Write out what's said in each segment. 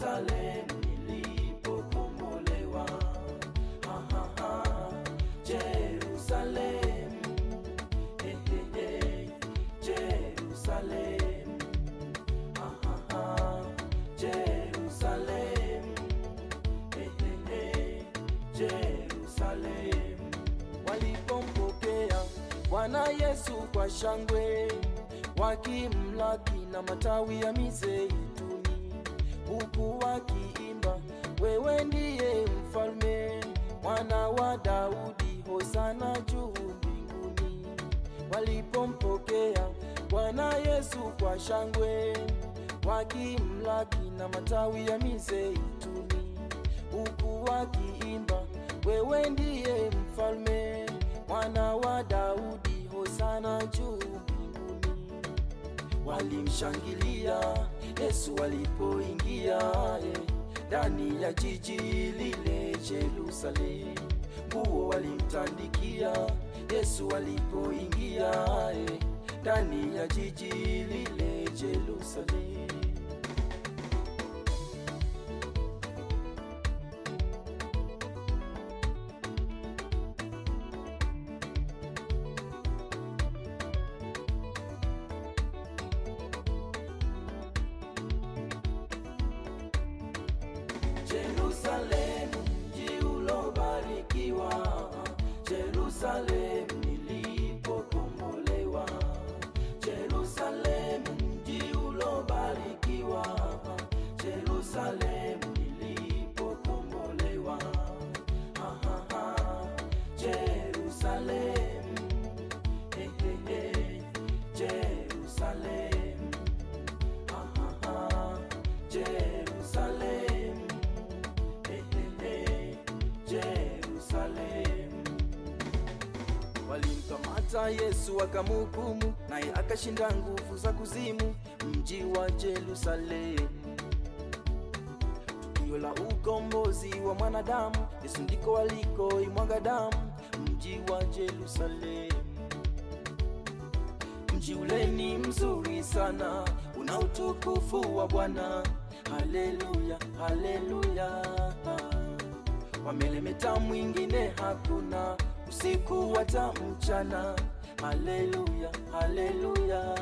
Jerusalem nilipokombolewa. Jerusalem, Jerusalem, Jerusalem, Jerusalem. Walipompokea Bwana Yesu kwa shangwe, wakimlaki na matawi ya mizeituni, huku wakiimba, wewe ndiye mfalme, mwana wa Daudi, hosana juu mbinguni. Walipompokea Bwana Yesu kwa shangwe, wakimlaki na matawi ya mizeituni, huku wakiimba, wewe ndiye mfalme, mwana wa Daudi, hosana juu mbinguni. Walimshangilia Yesu walipoingia ndani ya jiji lile Jerusalem. Nguo walimtandikia Yesu walipoingia ndani ya jiji lile Jerusalem. Jerusalem, mji ulobarikiwa, Jerusalem nilipokombolewa. Jerusalem, mji ulobarikiwa, Jerusalem nilipokombolewa. Jerusalem, Jerusalem, Jerusalem, Jerusalem. Walimkamata Yesu wakamhukumu, naye akashinda nguvu za kuzimu. Mji wa Jerusalem, tukio la ukombozi wa mwanadamu, Yesu ndiko alikoimwaga damu. Mji wa Jerusalem, mji ule ni mzuri sana, una utukufu wa Bwana. Haleluya, haleluya. Wamelemeta mwingine hakuna, usiku hata mchana. Haleluya, haleluya.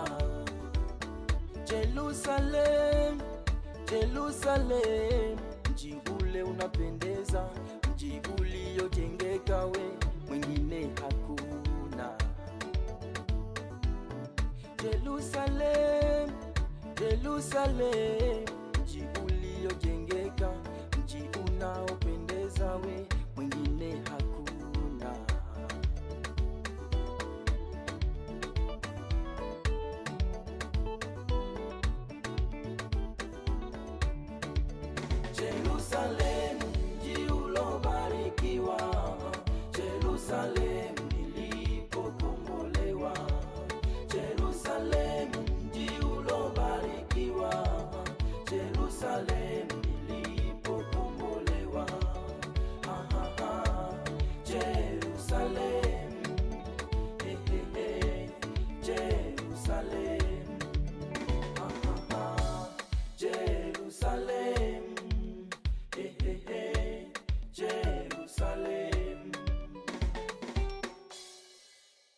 Jerusalem, Jerusalem, mji ule unapendeza, mji uliojengeka, we mwingine hakuna. Jerusalem, Jerusalem, mji uliojengeka, mji unaopendeza, we mwingine hakuna. Jerusalem, mji ulobarikiwa, Jerusalem nilipokombolewa. Jerusalem, mji ulobarikiwa, Jerusalem